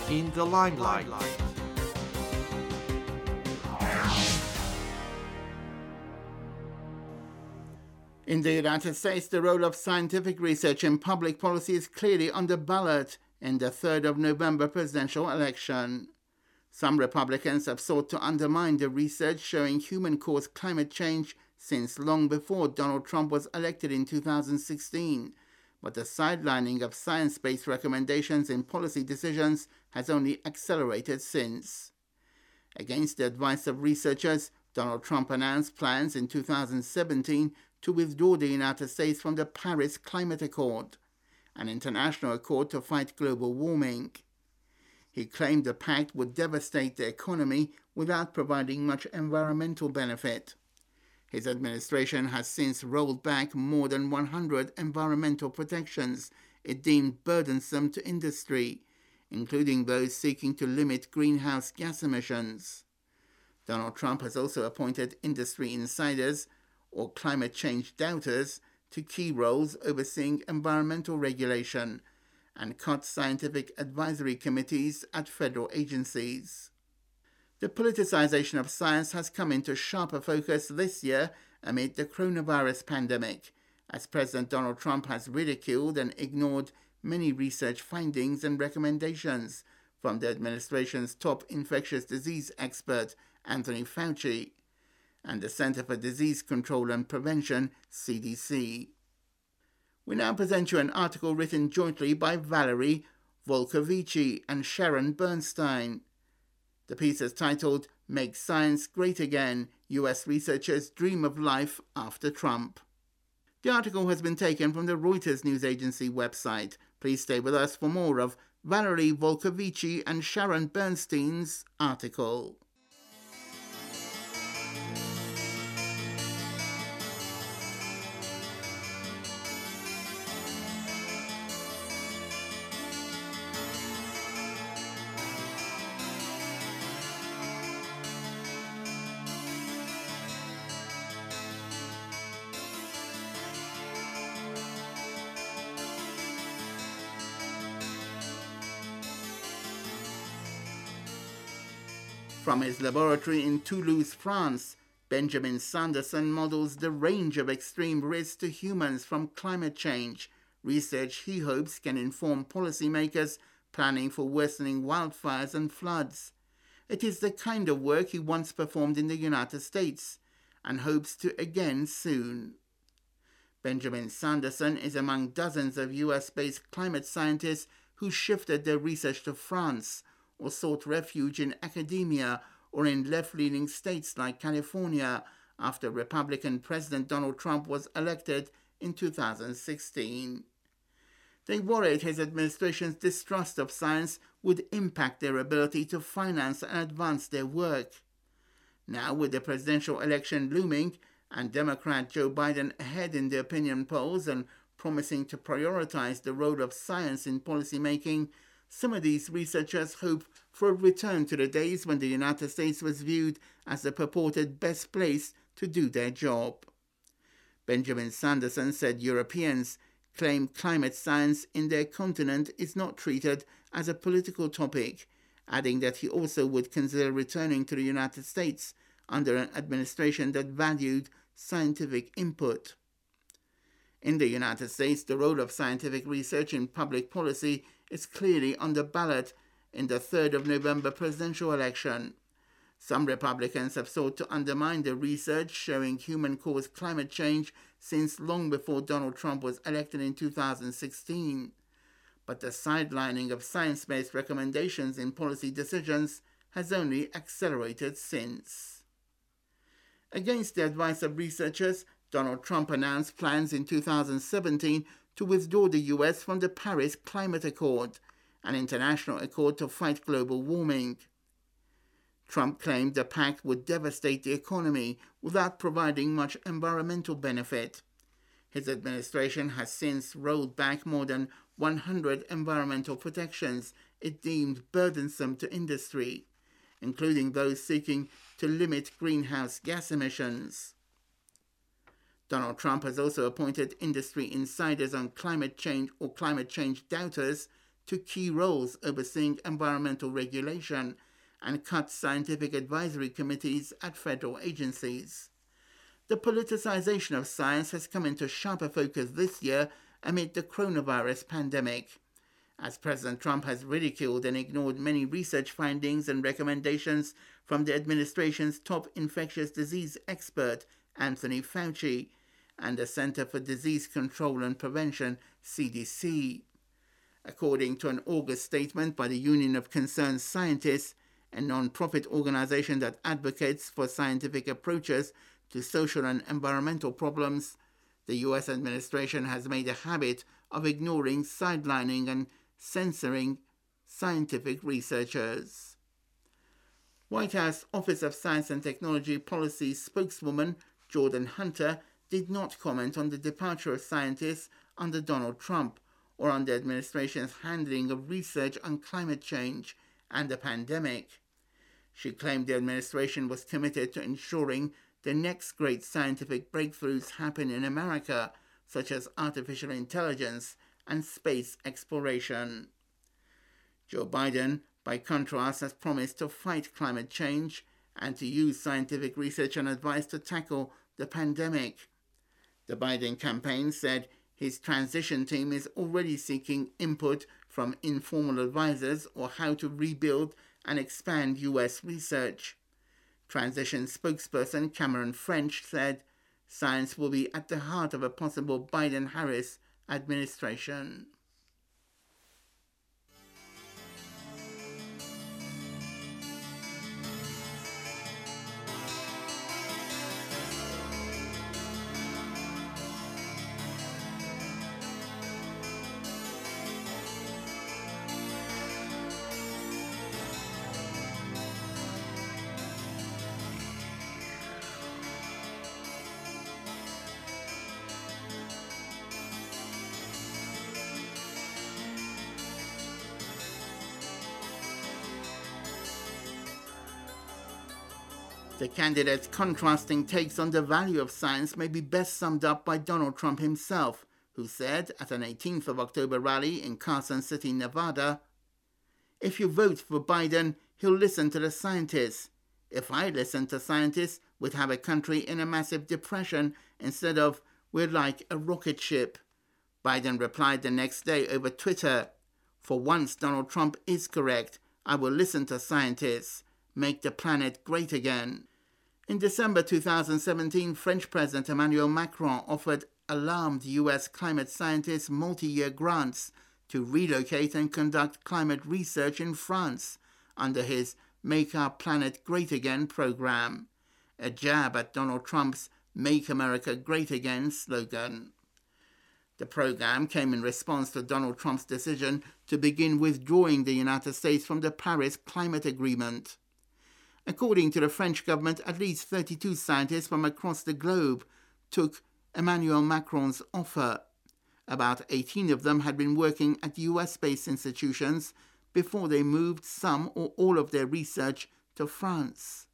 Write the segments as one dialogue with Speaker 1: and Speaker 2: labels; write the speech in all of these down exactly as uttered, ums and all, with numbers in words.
Speaker 1: in the limelight.
Speaker 2: In the United States, the role of scientific research in public policy is clearly on the ballot in the third of November presidential election. Some Republicans have sought to undermine the research showing human-caused climate change since long before Donald Trump was elected in two thousand sixteen. But the sidelining of science-based recommendations in policy decisions has only accelerated since. Against the advice of researchers, Donald Trump announced plans in two thousand seventeen to withdraw the United States from the Paris Climate Accord, an international accord to fight global warming. He claimed the pact would devastate the economy without providing much environmental benefit. His administration has since rolled back more than one hundred environmental protections it deemed burdensome to industry, including those seeking to limit greenhouse gas emissions. Donald Trump has also appointed industry insiders, or climate change doubters, to key roles overseeing environmental regulation, and cut scientific advisory committees at federal agencies. The politicization of science has come into sharper focus this year amid the coronavirus pandemic, as President Donald Trump has ridiculed and ignored many research findings and recommendations from the administration's top infectious disease expert, Anthony Fauci, and the Center for Disease Control and Prevention, C D C. We now present you an article written jointly by Valerie Volkovici and Sharon Bernstein. The piece is titled, "Make Science Great Again, U S Researchers Dream of Life After Trump." The article has been taken from the Reuters news agency website. Please stay with us for more of Valerie Volkovici and Sharon Bernstein's article. From his laboratory in Toulouse, France, Benjamin Sanderson models the range of extreme risks to humans from climate change, research he hopes can inform policymakers planning for worsening wildfires and floods. It is the kind of work he once performed in the United States and hopes to again soon. Benjamin Sanderson is among dozens of U S-based climate scientists who shifted their research to France or sought refuge in academia or in left-leaning states like California after Republican President Donald Trump was elected in two thousand sixteen. They worried his administration's distrust of science would impact their ability to finance and advance their work. Now, with the presidential election looming and Democrat Joe Biden ahead in the opinion polls and promising to prioritize the role of science in policymaking, some of these researchers hope for a return to the days when the United States was viewed as the purported best place to do their job. Benjamin Sanderson said Europeans claim climate science in their continent is not treated as a political topic, adding that he also would consider returning to the United States under an administration that valued scientific input. In the United States, the role of scientific research in public policy is clearly on the ballot in the third of November presidential election. Some Republicans have sought to undermine the research showing human-caused climate change since long before Donald Trump was elected in two thousand sixteen. But the sidelining of science-based recommendations in policy decisions has only accelerated since. Against the advice of researchers, Donald Trump announced plans in two thousand seventeen to withdraw the U S from the Paris Climate Accord, an international accord to fight global warming. Trump claimed the pact would devastate the economy without providing much environmental benefit. His administration has since rolled back more than one hundred environmental protections it deemed burdensome to industry, including those seeking to limit greenhouse gas emissions. Donald Trump has also appointed industry insiders on climate change or climate change doubters to key roles overseeing environmental regulation and cut scientific advisory committees at federal agencies. The politicization of science has come into sharper focus this year amid the coronavirus pandemic, as President Trump has ridiculed and ignored many research findings and recommendations from the administration's top infectious disease expert, Anthony Fauci, and the Center for Disease Control and Prevention, C D C. According to an August statement by the Union of Concerned Scientists, a non-profit organization that advocates for scientific approaches to social and environmental problems, the U S administration has made a habit of ignoring, sidelining, and censoring scientific researchers. White House Office of Science and Technology Policy spokeswoman Jordan Hunter did not comment on the departure of scientists under Donald Trump or on the administration's handling of research on climate change and the pandemic. She claimed the administration was committed to ensuring the next great scientific breakthroughs happen in America, such as artificial intelligence and space exploration. Joe Biden, by contrast, has promised to fight climate change and to use scientific research and advice to tackle the pandemic. The Biden campaign said his transition team is already seeking input from informal advisors on how to rebuild and expand U S research. Transition spokesperson Cameron French said science will be at the heart of a possible Biden-Harris administration. The candidates' contrasting takes on the value of science may be best summed up by Donald Trump himself, who said at an eighteenth of October rally in Carson City, Nevada, "If you vote for Biden, he'll listen to the scientists. If I listened to scientists, we'd have a country in a massive depression instead of we're like a rocket ship." Biden replied the next day over Twitter, "For once, Donald Trump is correct. I will listen to scientists. Make the planet great again." In December two thousand seventeen, French President Emmanuel Macron offered alarmed U S climate scientists multi-year grants to relocate and conduct climate research in France under his Make Our Planet Great Again program, a jab at Donald Trump's Make America Great Again slogan. The program came in response to Donald Trump's decision to begin withdrawing the United States from the Paris Climate Agreement. According to the French government, at least thirty-two scientists from across the globe took Emmanuel Macron's offer. About eighteen of them had been working at U S-based institutions before they moved some or all of their research to France.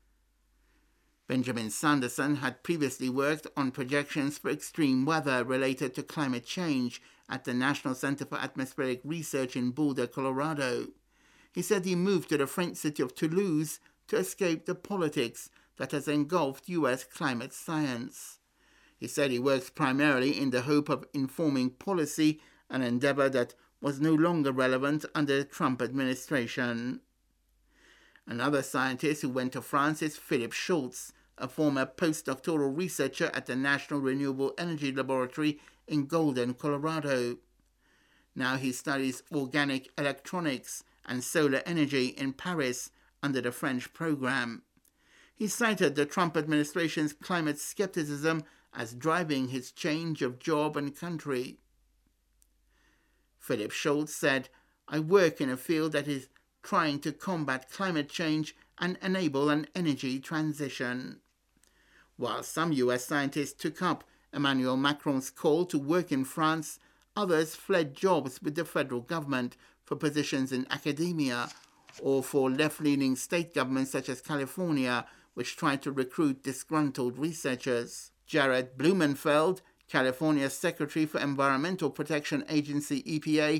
Speaker 2: Benjamin Sanderson had previously worked on projections for extreme weather related to climate change at the National Center for Atmospheric Research in Boulder, Colorado. He said he moved to the French city of Toulouse to escape the politics that has engulfed U S climate science. He said he works primarily in the hope of informing policy, an endeavor that was no longer relevant under the Trump administration. Another scientist who went to France is Philip Schultz, a former postdoctoral researcher at the National Renewable Energy Laboratory in Golden, Colorado. Now he studies organic electronics and solar energy in Paris under the French program. He cited the Trump administration's climate skepticism as driving his change of job and country. Philip Schultz said, "I work in a field that is trying to combat climate change and enable an energy transition." While some U S scientists took up Emmanuel Macron's call to work in France, others fled jobs with the federal government for positions in academia or for left-leaning state governments such as California, which tried to recruit disgruntled researchers. Jared Blumenfeld, California's Secretary for Environmental Protection Agency E P A,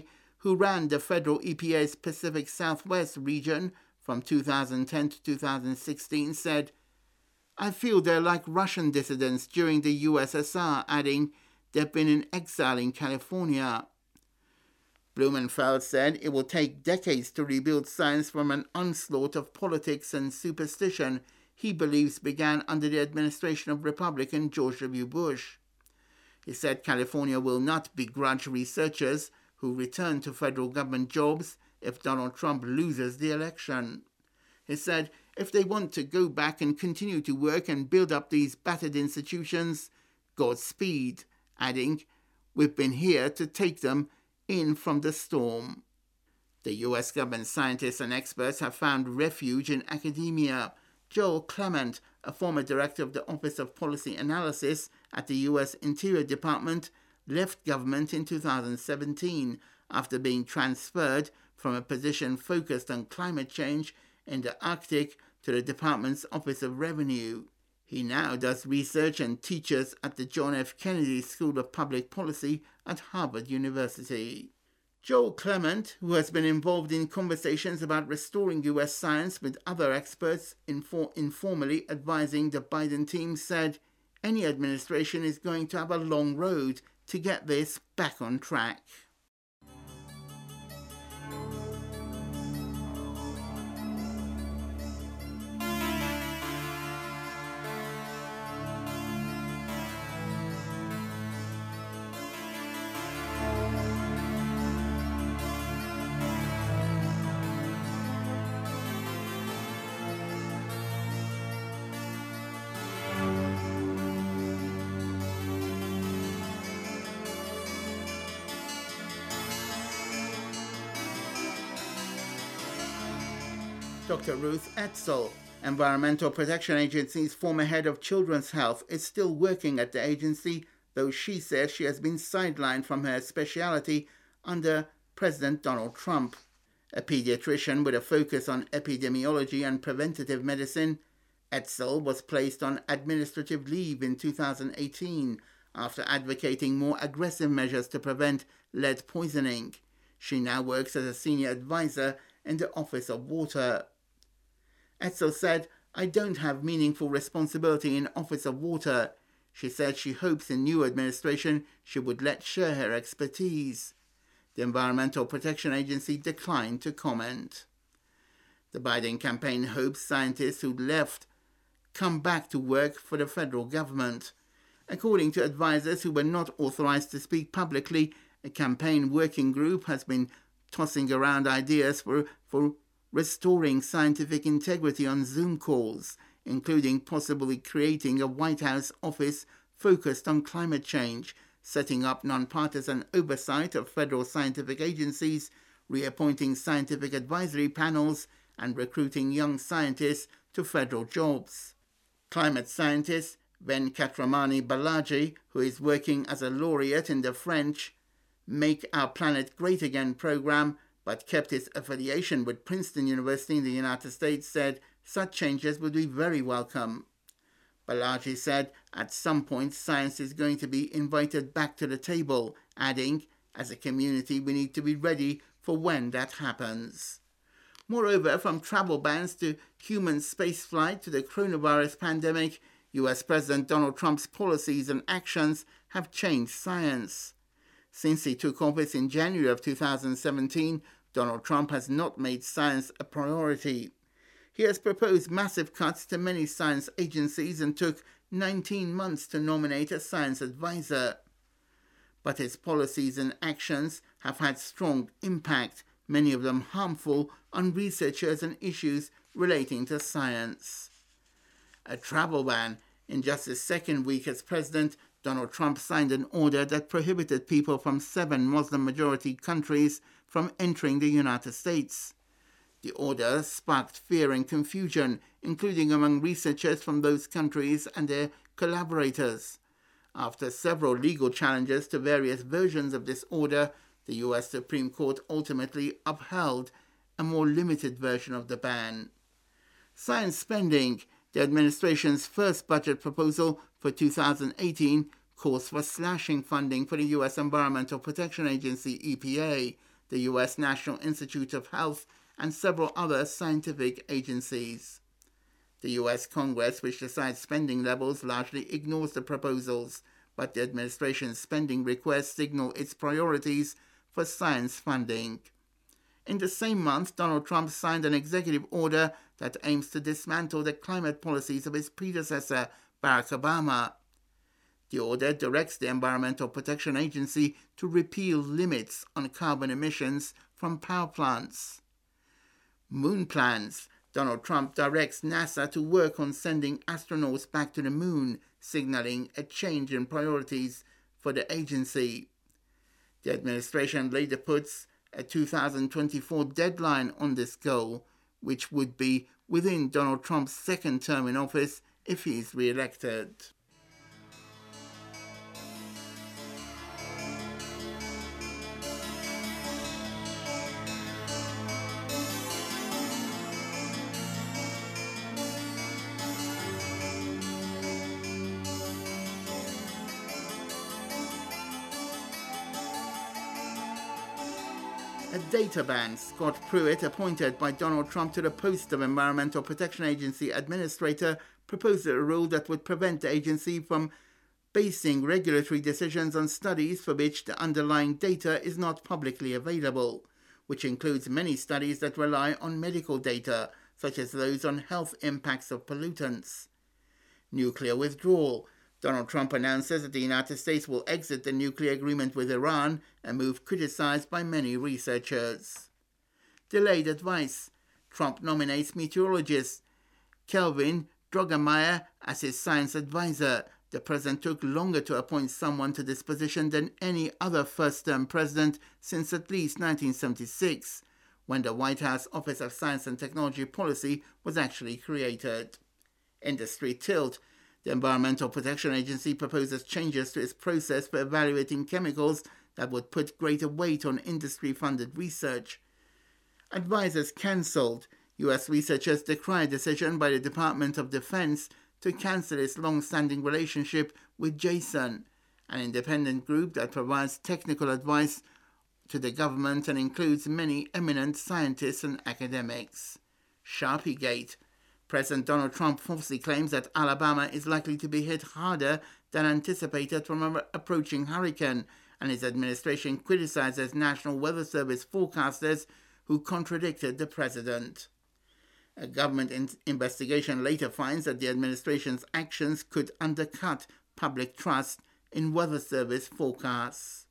Speaker 2: who ran the federal E P A's Pacific Southwest region from two thousand ten to two thousand sixteen, said, "I feel they're like Russian dissidents during the U S S R," adding, "They've been in exile in California." Blumenfeld said it will take decades to rebuild science from an onslaught of politics and superstition he believes began under the administration of Republican George W. Bush. He said California will not begrudge researchers who return to federal government jobs if Donald Trump loses the election. He said if they want to go back and continue to work and build up these battered institutions, Godspeed, adding, "We've been here to take them in from the storm." The U S government scientists and experts have found refuge in academia. Joel Clement, a former director of the Office of Policy Analysis at the U S Interior Department, left government in two thousand seventeen after being transferred from a position focused on climate change in the Arctic to the department's Office of Revenue. He now does research and teaches at the John F. Kennedy School of Public Policy at Harvard University. Joel Clement, who has been involved in conversations about restoring U S science with other experts infor- informally advising the Biden team, said, "Any administration is going to have a long road to get this back on track." Doctor Ruth Etzel, Environmental Protection Agency's former head of children's health, is still working at the agency, though she says she has been sidelined from her specialty under President Donald Trump. A pediatrician with a focus on epidemiology and preventative medicine, Etzel was placed on administrative leave in two thousand eighteen after advocating more aggressive measures to prevent lead poisoning. She now works as a senior advisor in the Office of Water. Etzel said, "I don't have meaningful responsibility in Office of Water." She said she hopes in new administration she would let share her expertise. The Environmental Protection Agency declined to comment. The Biden campaign hopes scientists who left come back to work for the federal government. According to advisors who were not authorized to speak publicly, a campaign working group has been tossing around ideas for, for restoring scientific integrity on Zoom calls, including possibly creating a White House office focused on climate change, setting up nonpartisan oversight of federal scientific agencies, reappointing scientific advisory panels, and recruiting young scientists to federal jobs. Climate scientist Venkatramani Balaji, who is working as a laureate in the French Make Our Planet Great Again program, but kept his affiliation with Princeton University in the United States, said such changes would be very welcome. Balaji said at some point science is going to be invited back to the table, adding, "As a community we need to be ready for when that happens." Moreover, from travel bans to human spaceflight to the coronavirus pandemic, U S President Donald Trump's policies and actions have changed science. Since he took office in January of two thousand seventeen, Donald Trump has not made science a priority. He has proposed massive cuts to many science agencies and took nineteen months to nominate a science advisor. But his policies and actions have had strong impact, many of them harmful, on researchers and issues relating to science. A travel ban. In just his second week as president, Donald Trump signed an order that prohibited people from seven Muslim-majority countries from entering the United States. The order sparked fear and confusion, including among researchers from those countries and their collaborators. After several legal challenges to various versions of this order, the U S Supreme Court ultimately upheld a more limited version of the ban. Science spending. The administration's first budget proposal for two thousand eighteen calls for slashing funding for the U S Environmental Protection Agency, E P A, the U S National Institute of Health, and several other scientific agencies. The U S Congress, which decides spending levels, largely ignores the proposals, but the administration's spending requests signal its priorities for science funding. In the same month, Donald Trump signed an executive order that aims to dismantle the climate policies of his predecessor, Barack Obama. The order directs the Environmental Protection Agency to repeal limits on carbon emissions from power plants. Moon plans. Donald Trump directs NASA to work on sending astronauts back to the moon, signaling a change in priorities for the agency. The administration later puts a two thousand twenty-four deadline on this goal, which would be within Donald Trump's second term in office if he is re-elected. A data ban. Scott Pruitt, appointed by Donald Trump to the post of Environmental Protection Agency Administrator, proposed a rule that would prevent the agency from basing regulatory decisions on studies for which the underlying data is not publicly available, which includes many studies that rely on medical data, such as those on health impacts of pollutants. Nuclear withdrawal. Donald Trump announces that the United States will exit the nuclear agreement with Iran, a move criticized by many researchers. Delayed advice. Trump nominates meteorologist Kelvin Droegemeier as his science advisor. The president took longer to appoint someone to this position than any other first-term president since at least nineteen seventy-six, when the White House Office of Science and Technology Policy was actually created. Industry tilt. The Environmental Protection Agency proposes changes to its process for evaluating chemicals that would put greater weight on industry-funded research. Advisors cancelled. U S researchers decry a decision by the Department of Defense to cancel its long-standing relationship with Jason, an independent group that provides technical advice to the government and includes many eminent scientists and academics. Sharpiegate. President Donald Trump falsely claims that Alabama is likely to be hit harder than anticipated from an approaching hurricane, and his administration criticizes National Weather Service forecasters who contradicted the president. A government in- investigation later finds that the administration's actions could undercut public trust in Weather Service forecasts.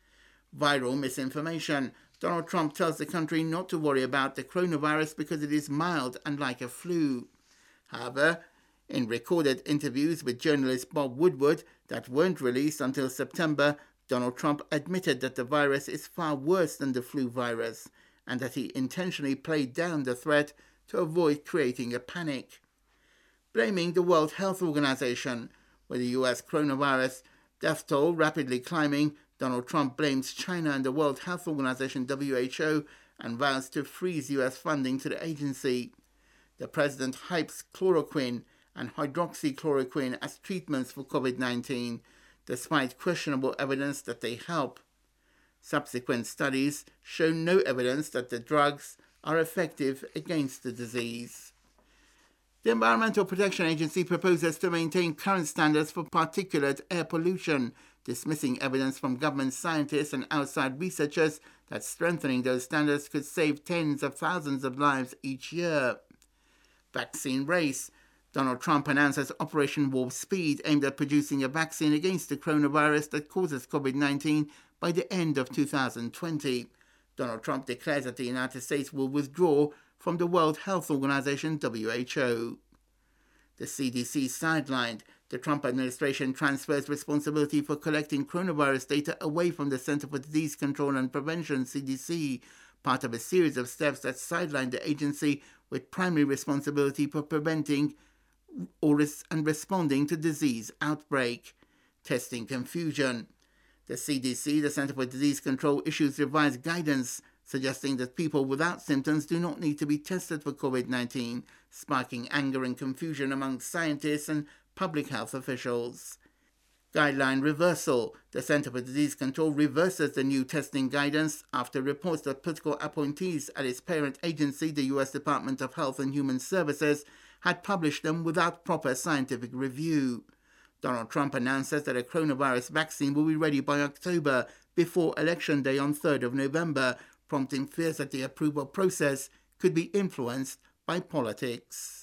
Speaker 2: Viral misinformation. Donald Trump tells the country not to worry about the coronavirus because it is mild and like a flu. However, in recorded interviews with journalist Bob Woodward that weren't released until September, Donald Trump admitted that the virus is far worse than the flu virus and that he intentionally played down the threat to avoid creating a panic. Blaming the World Health Organization. With the U S coronavirus death toll rapidly climbing, Donald Trump blames China and the World Health Organization W H O and vows to freeze U S funding to the agency. The president hypes chloroquine and hydroxychloroquine as treatments for COVID nineteen, despite questionable evidence that they help. Subsequent studies show no evidence that the drugs are effective against the disease. The Environmental Protection Agency proposes to maintain current standards for particulate air pollution, dismissing evidence from government scientists and outside researchers that strengthening those standards could save tens of thousands of lives each year. Vaccine race. Donald Trump announces Operation Warp Speed, aimed at producing a vaccine against the coronavirus that causes COVID nineteen by the end of two thousand twenty. Donald Trump declares that the United States will withdraw from the World Health Organization W H O. The C D C sidelined. The Trump administration transfers responsibility for collecting coronavirus data away from the Center for Disease Control and Prevention, C D C, part of a series of steps that sidelined the agency with primary responsibility for preventing or res- and responding to disease outbreak. Testing confusion. The C D C, the Center for Disease Control, issues revised guidance suggesting that people without symptoms do not need to be tested for COVID nineteen, sparking anger and confusion among scientists and public health officials. Guideline reversal. The Center for Disease Control reverses the new testing guidance after reports that political appointees at its parent agency, the U S Department of Health and Human Services, had published them without proper scientific review. Donald Trump announces that a coronavirus vaccine will be ready by October, before Election Day on third of November, prompting fears that the approval process could be influenced by politics.